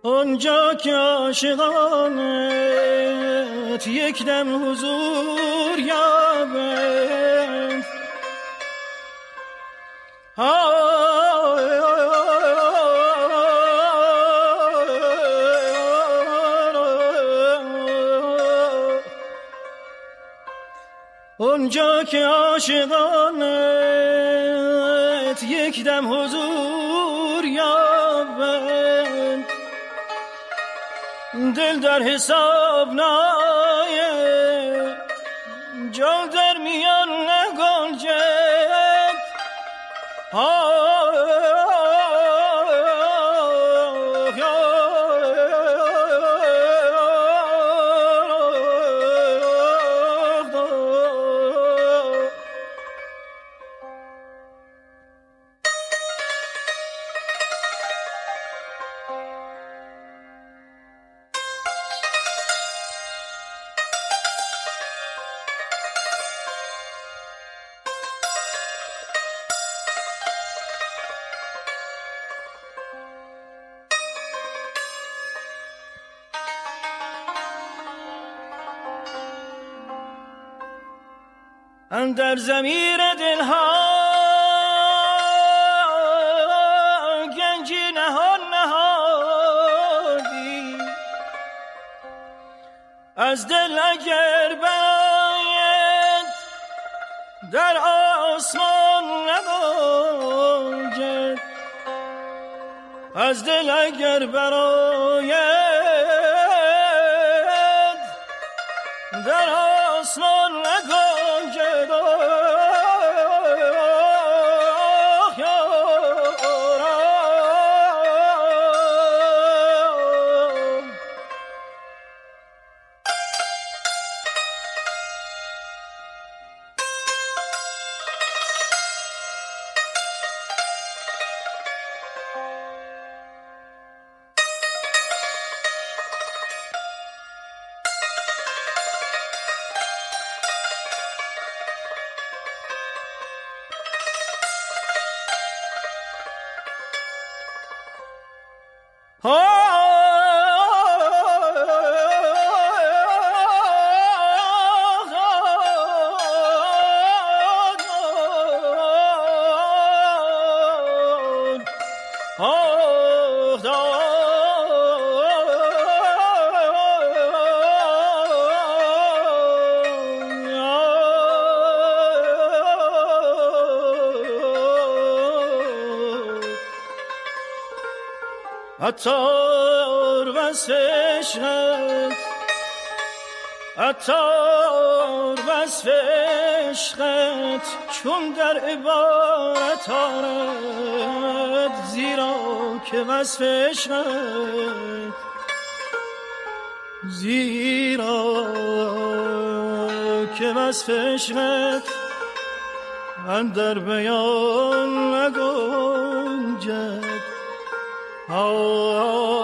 اونجا که عاشقانت یک دم حضور یابند، اونجا که عاشقانت یک دم حضور یابند، دل در حساب ناید، جان در میان نگنجد. اندر ضمیر دلها گنجی نهان نهادی، از دل اگر باید در آسمان نگنجد، از دل اگر براید در آسمان نگنجد. عطار وصف عشقت، عطار وصف عشقت چون در عبارت آرد، زیرا که وصف عشقت، زیرا که وصف عشقت اندر بیان نگنجد.